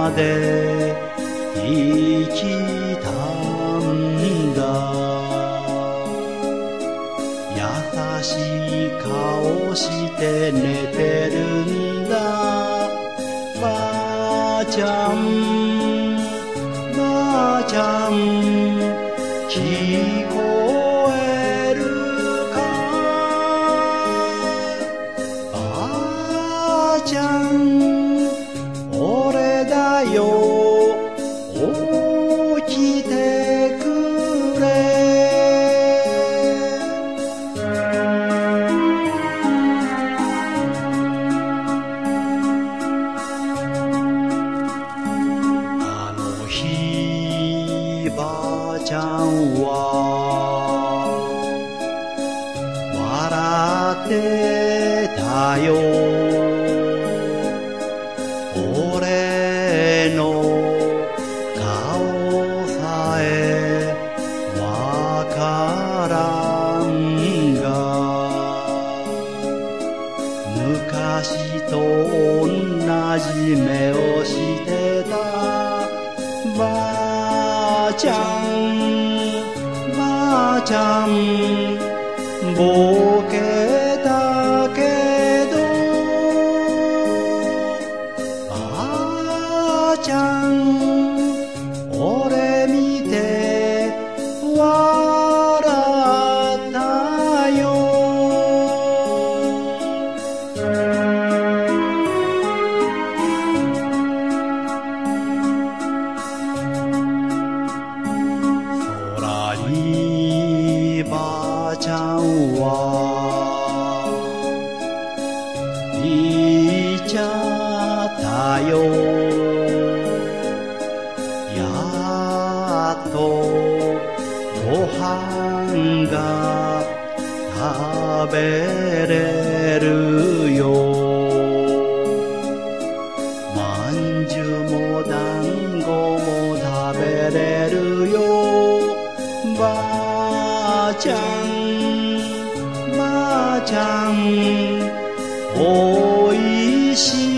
まで生きたんだ。優しい顔して寝てるんだ。ばあちゃんばあちゃん聞こえるか。ばあちゃん俺だよ起きてくれ。あの日ばあちゃんは笑ってたよ。俺の顔さえわからんが、昔と同じ目をしてた。ばあちゃんばあちゃんボケたけど、ばあちゃん俺見て笑ったよ。空にばあちゃんはいっちゃったよ。やっとご飯が食べれるよ。まんじゅうもだんごも食べれるよ。ばあちゃんばあちゃんおいしい